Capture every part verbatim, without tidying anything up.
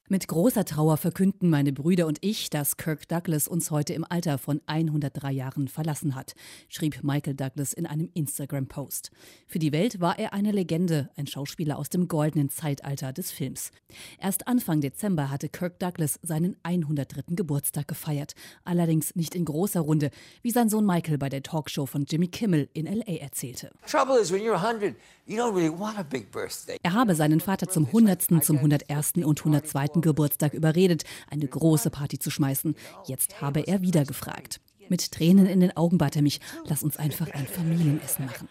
Mit großer Trauer verkünden meine Brüder und ich, dass Kirk Douglas uns heute im Alter von hundertdrei Jahren verlassen hat, schrieb Michael Douglas in einem Instagram-Post. Für die Welt war er eine Legende, ein Schauspieler aus dem goldenen Zeitalter des Films. Erst Anfang Dezember hatte Kirk Douglas seinen hundertdritten Geburtstag gefeiert. Allerdings nicht in großer Runde, wie sein Sohn Michael bei der Talkshow von Jimmy Kimmel in L A erzählte. Er habe seinen Vater zum hundertsten, zum hundertersten und hundertzweiten Geburtstag überredet, eine große Party zu schmeißen. Jetzt habe er wieder gefragt. Mit Tränen in den Augen bat er mich, lass uns einfach ein Familienessen machen.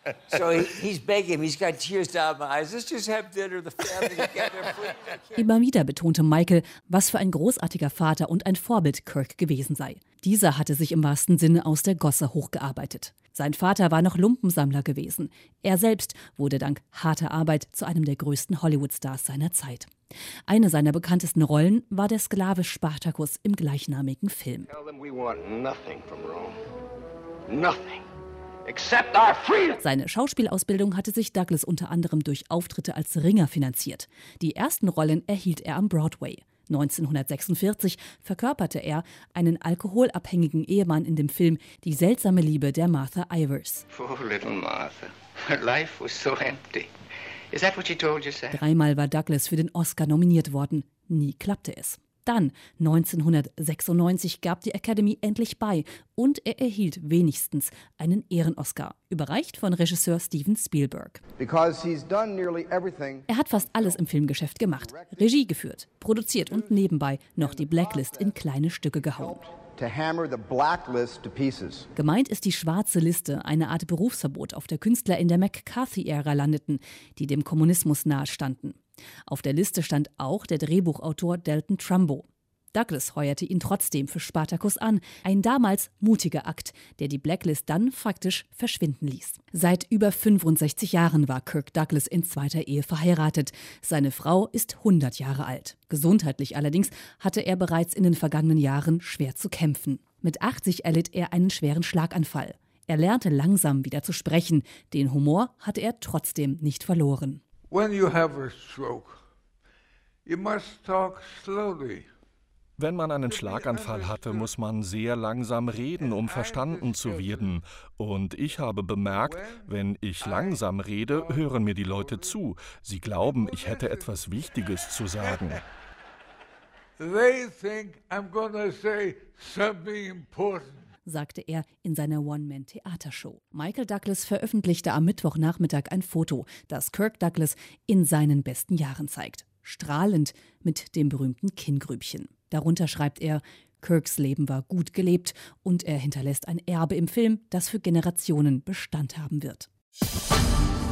Immer wieder betonte Michael, was für ein großartiger Vater und ein Vorbild Kirk gewesen sei. Dieser hatte sich im wahrsten Sinne aus der Gosse hochgearbeitet. Sein Vater war noch Lumpensammler gewesen. Er selbst wurde dank harter Arbeit zu einem der größten Hollywood-Stars seiner Zeit. Eine seiner bekanntesten Rollen war der Sklave Spartacus im gleichnamigen Film. Seine Schauspielausbildung hatte sich Douglas unter anderem durch Auftritte als Ringer finanziert. Die ersten Rollen erhielt er am Broadway. neunzehnhundertsechsundvierzig verkörperte er einen alkoholabhängigen Ehemann in dem Film Die seltsame Liebe der Martha Ivers. Poor little Martha. Her life was so empty. Is that what she told you, sir? Dreimal war Douglas für den Oscar nominiert worden. Nie klappte es. Dann, neunzehnhundertsechsundneunzig, gab die Academy endlich bei und er erhielt wenigstens einen Ehren-Oscar, überreicht von Regisseur Steven Spielberg. Er hat fast alles im Filmgeschäft gemacht, Regie geführt, produziert und nebenbei noch die Blacklist in kleine Stücke gehauen. Gemeint ist die schwarze Liste, eine Art Berufsverbot, auf der Künstler in der McCarthy-Ära landeten, die dem Kommunismus nahestanden. Auf der Liste stand auch der Drehbuchautor Dalton Trumbo. Douglas heuerte ihn trotzdem für Spartacus an, ein damals mutiger Akt, der die Blacklist dann faktisch verschwinden ließ. Seit über fünfundsechzig Jahren war Kirk Douglas in zweiter Ehe verheiratet. Seine Frau ist hundert Jahre alt. Gesundheitlich allerdings hatte er bereits in den vergangenen Jahren schwer zu kämpfen. Mit achtzig erlitt er einen schweren Schlaganfall. Er lernte langsam wieder zu sprechen. Den Humor hatte er trotzdem nicht verloren. When you have a stroke, you must talk slowly. Wenn man einen Schlaganfall hatte, muss man sehr langsam reden, um verstanden zu werden. Und ich habe bemerkt, wenn ich langsam rede, hören mir die Leute zu. Sie glauben, ich hätte etwas Wichtiges zu sagen. They think I'm gonna say something important, sagte er in seiner One-Man-Theatershow. Michael Douglas veröffentlichte am Mittwochnachmittag ein Foto, das Kirk Douglas in seinen besten Jahren zeigt. Strahlend mit dem berühmten Kinngrübchen. Darunter schreibt er, Kirks Leben war gut gelebt und er hinterlässt ein Erbe im Film, das für Generationen Bestand haben wird.